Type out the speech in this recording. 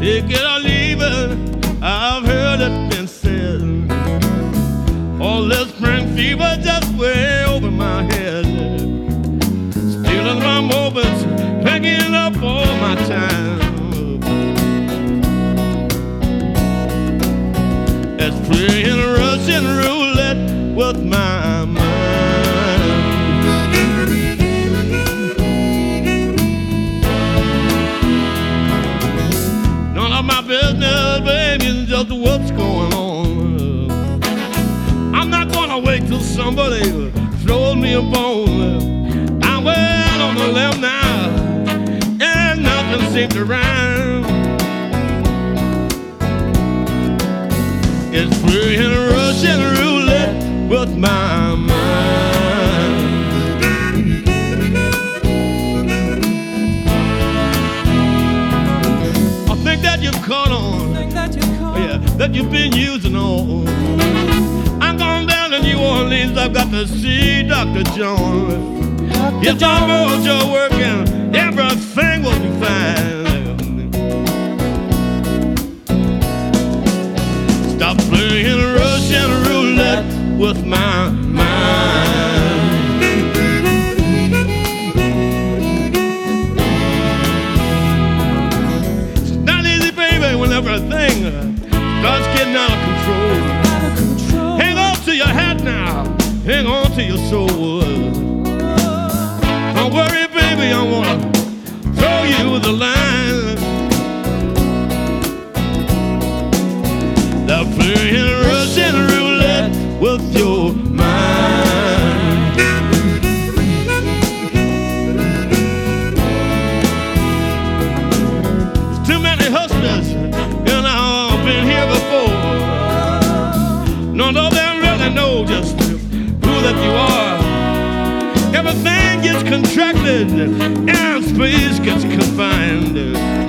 Take it or leave it, I've heard it been said. All this spring fever just way over my head. Stealing my moments, picking up all my time. It's playing Russian roulette with my mind. None of my business, baby, is just what's going on. I'm not gonna wait till somebody throws me a bone. I'm well on the limb now, and nothing seems to rhyme. It's playing Russian roulette with my mind. I think that you've caught on, yeah, that you've been using on. I'm going down to New Orleans, I've got to see Dr. Jones. If I road you're working, everything will be fine. Stop playing Russian roulette with my mind. It's not easy, baby, when everything starts getting out of control. Hang on to your hat now, hang on to your soul. Don't worry, baby, I wanna throw you the line. They're playing Russian roulette with your mind. There's too many hustlers, and I've been here before. None of them really know just who that you are. Everything gets contracted and space gets confined.